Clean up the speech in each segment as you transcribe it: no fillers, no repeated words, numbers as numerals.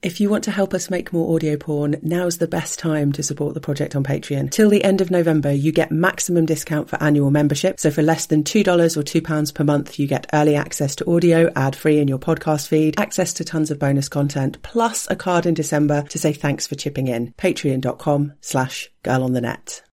If you want to help us make more audio porn, now's the best time to support the project on Patreon. Till the end of November, you get maximum discount for annual membership. So for less than $2 or £2 per month, you get early access to audio, ad-free in your podcast feed, access to tons of bonus content, plus a card in December to say thanks for chipping in. Patreon.com/girlonthenet.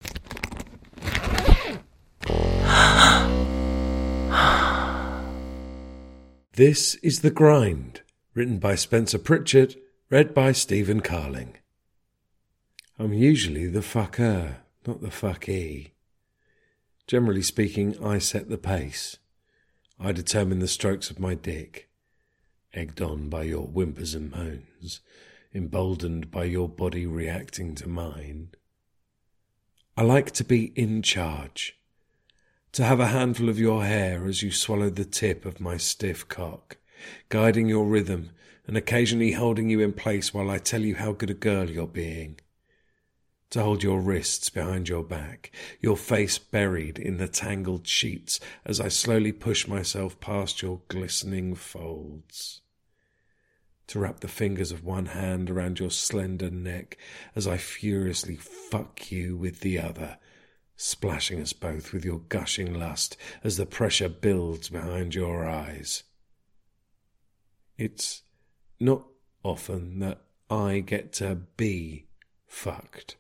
This is The Grind, written by Spencer Pritchard, read by Stephen Carling. I'm usually the fucker, not the fuckee. Generally speaking, I set the pace. I determine the strokes of my dick, egged on by your whimpers and moans, emboldened by your body reacting to mine. I like to be in charge, to have a handful of your hair as you swallow the tip of my stiff cock, guiding your rhythm and occasionally holding you in place while I tell you how good a girl you're being. To hold your wrists behind your back, your face buried in the tangled sheets as I slowly push myself past your glistening folds. To wrap the fingers of one hand around your slender neck as I furiously fuck you with the other, splashing us both with your gushing lust as the pressure builds behind your eyes. It's not often that I get to be fucked.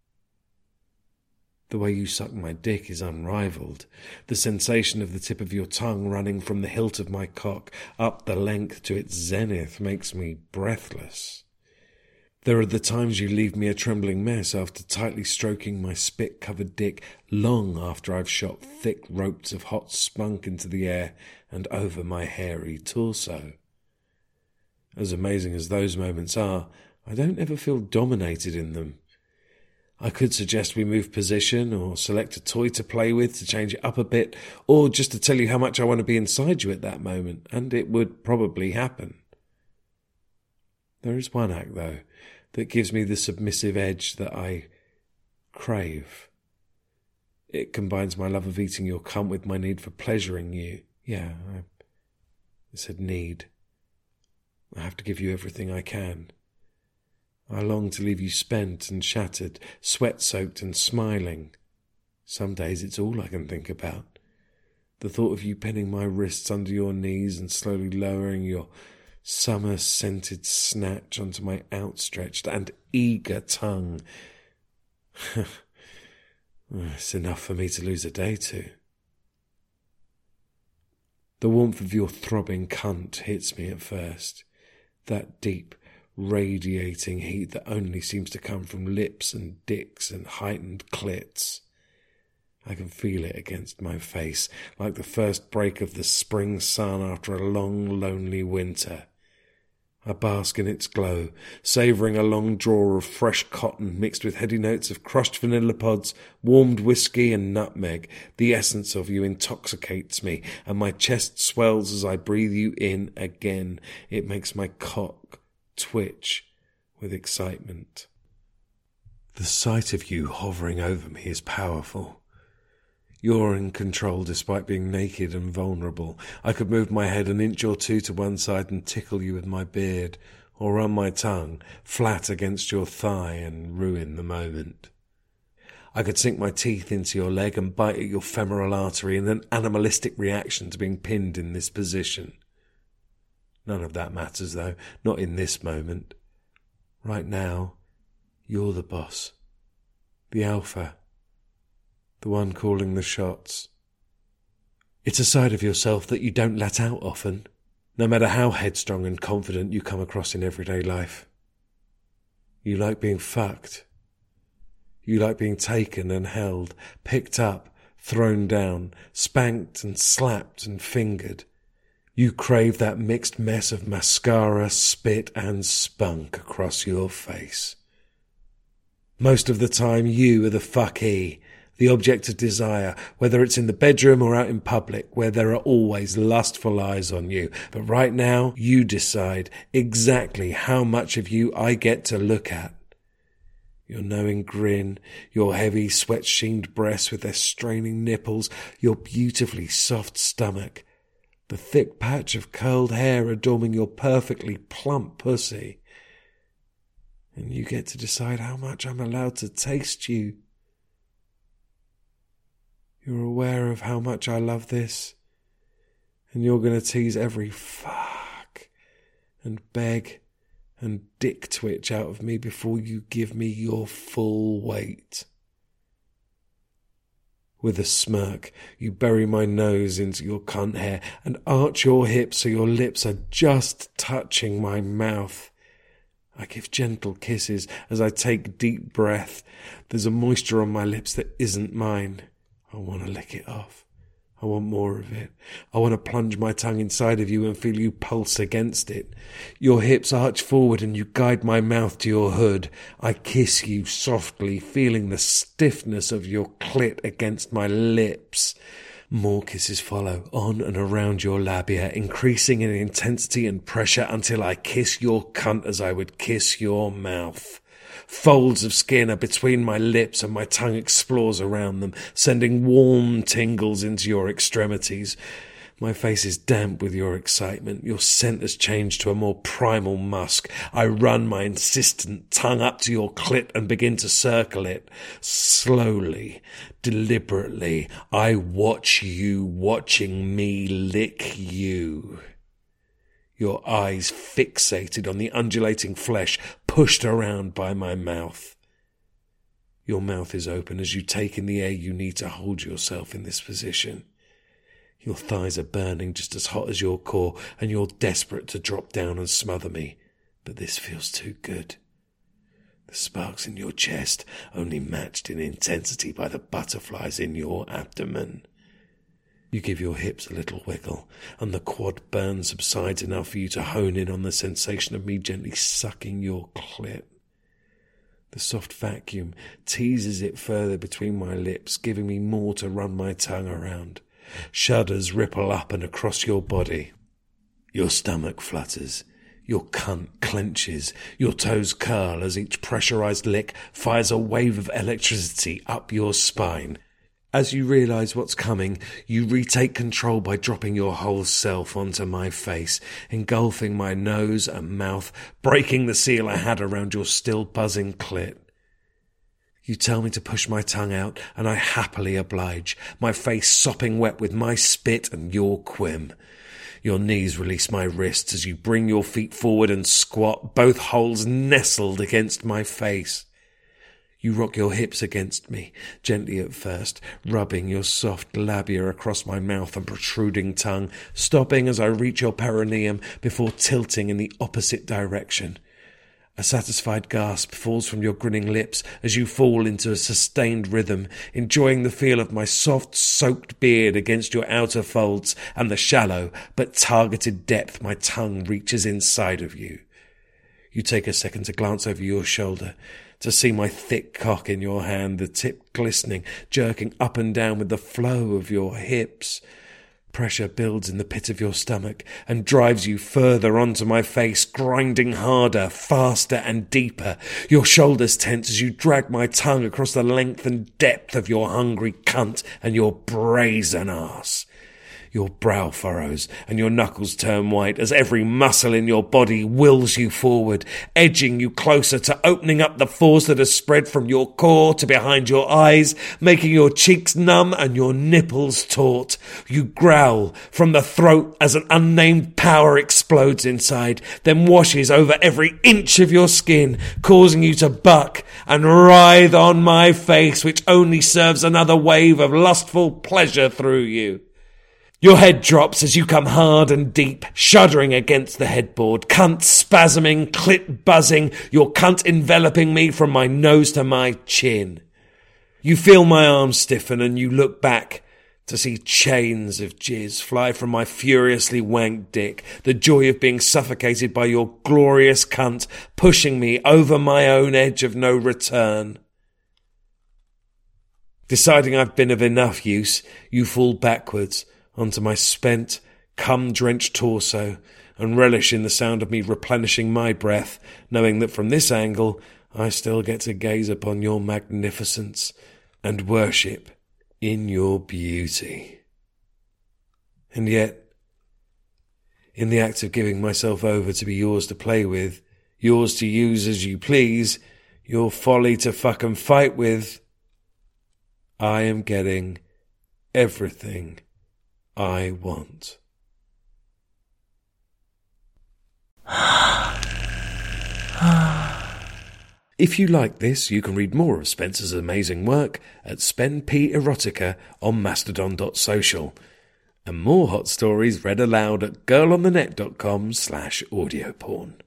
The way you suck my dick is unrivalled. The sensation of the tip of your tongue running from the hilt of my cock up the length to its zenith makes me breathless. There are the times you leave me a trembling mess after tightly stroking my spit-covered dick long after I've shot thick ropes of hot spunk into the air and over my hairy torso. As amazing as those moments are, I don't ever feel dominated in them. I could suggest we move position or select a toy to play with to change it up a bit, or just to tell you how much I want to be inside you at that moment, and it would probably happen. There is one act, though, that gives me the submissive edge that I crave. It combines my love of eating your cunt with my need for pleasuring you. Yeah, I said need. I have to give you everything I can. I long to leave you spent and shattered, sweat-soaked and smiling. Some days it's all I can think about. The thought of you pinning my wrists under your knees and slowly lowering your summer-scented snatch onto my outstretched and eager tongue. It's enough for me to lose a day to. The warmth of your throbbing cunt hits me at first. That deep, radiating heat that only seems to come from lips and dicks and heightened clits. I can feel it against my face, like the first break of the spring sun after a long, lonely winter. I bask in its glow, savouring a long draw of fresh cotton mixed with heady notes of crushed vanilla pods, warmed whiskey and nutmeg. The essence of you intoxicates me, and my chest swells as I breathe you in again. It makes my cock twitch with excitement. The sight of you hovering over me is powerful. You're in control despite being naked and vulnerable. I could move my head an inch or two to one side and tickle you with my beard, or run my tongue flat against your thigh and ruin the moment. I could sink my teeth into your leg and bite at your femoral artery in an animalistic reaction to being pinned in this position. None of that matters, though, not in this moment. Right now, you're the boss, the alpha, the one calling the shots. It's a side of yourself that you don't let out often, no matter how headstrong and confident you come across in everyday life. You like being fucked. You like being taken and held, picked up, thrown down, spanked and slapped and fingered. You crave that mixed mess of mascara, spit and spunk across your face. Most of the time you are the fuckee, the object of desire, whether it's in the bedroom or out in public, where there are always lustful eyes on you. But right now, you decide exactly how much of you I get to look at. Your knowing grin, your heavy, sweat-sheened breasts with their straining nipples, your beautifully soft stomach, the thick patch of curled hair adorning your perfectly plump pussy. And you get to decide how much I'm allowed to taste you. You're aware of how much I love this, and you're going to tease every fuck and beg and dick twitch out of me before you give me your full weight. With a smirk, you bury my nose into your cunt hair and arch your hips so your lips are just touching my mouth. I give gentle kisses as I take deep breath. There's a moisture on my lips that isn't mine. I want to lick it off. I want more of it. I want to plunge my tongue inside of you and feel you pulse against it. Your hips arch forward and you guide my mouth to your hood. I kiss you softly, feeling the stiffness of your clit against my lips. More kisses follow, on and around your labia, increasing in intensity and pressure until I kiss your cunt as I would kiss your mouth. Folds of skin are between my lips and my tongue explores around them, sending warm tingles into your extremities. My face is damp with your excitement. Your scent has changed to a more primal musk. I run my insistent tongue up to your clit and begin to circle it. Slowly, deliberately, I watch you watching me lick you. Your eyes fixated on the undulating flesh pushed around by my mouth. Your mouth is open as you take in the air you need to hold yourself in this position. Your thighs are burning just as hot as your core, and you're desperate to drop down and smother me. But this feels too good. The sparks in your chest only matched in intensity by the butterflies in your abdomen. You give your hips a little wiggle, and the quad burn subsides enough for you to hone in on the sensation of me gently sucking your clit. The soft vacuum teases it further between my lips, giving me more to run my tongue around. Shudders ripple up and across your body. Your stomach flutters. Your cunt clenches. Your toes curl as each pressurized lick fires a wave of electricity up your spine. As you realize what's coming, you retake control by dropping your whole self onto my face, engulfing my nose and mouth, breaking the seal I had around your still buzzing clit. You tell me to push my tongue out, and I happily oblige, my face sopping wet with my spit and your quim. Your knees release my wrists as you bring your feet forward and squat, both holes nestled against my face. You rock your hips against me, gently at first, rubbing your soft labia across my mouth and protruding tongue, stopping as I reach your perineum before tilting in the opposite direction. A satisfied gasp falls from your grinning lips as you fall into a sustained rhythm, enjoying the feel of my soft, soaked beard against your outer folds and the shallow but targeted depth my tongue reaches inside of you. You take a second to glance over your shoulder, to see my thick cock in your hand, the tip glistening, jerking up and down with the flow of your hips. Pressure builds in the pit of your stomach and drives you further onto my face, grinding harder, faster and deeper. Your shoulders tense as you drag my tongue across the length and depth of your hungry cunt and your brazen ass. Your brow furrows and your knuckles turn white as every muscle in your body wills you forward, edging you closer to opening up the force that has spread from your core to behind your eyes, making your cheeks numb and your nipples taut. You growl from the throat as an unnamed power explodes inside, then washes over every inch of your skin, causing you to buck and writhe on my face, which only serves another wave of lustful pleasure through you. Your head drops as you come hard and deep, shuddering against the headboard, cunt spasming, clit buzzing, your cunt enveloping me from my nose to my chin. You feel my arms stiffen and you look back to see chains of jizz fly from my furiously wanked dick, the joy of being suffocated by your glorious cunt pushing me over my own edge of no return. Deciding I've been of enough use, you fall backwards onto my spent, cum-drenched torso and relish in the sound of me replenishing my breath, knowing that from this angle I still get to gaze upon your magnificence and worship in your beauty. And yet, in the act of giving myself over to be yours to play with, yours to use as you please, your folly to fucking fight with. I am getting everything I want. If you like this, you can read more of Spencer's amazing work at SpenP Erotica on mastodon.social, and more hot stories read aloud at girlonthenet.com/audioporn.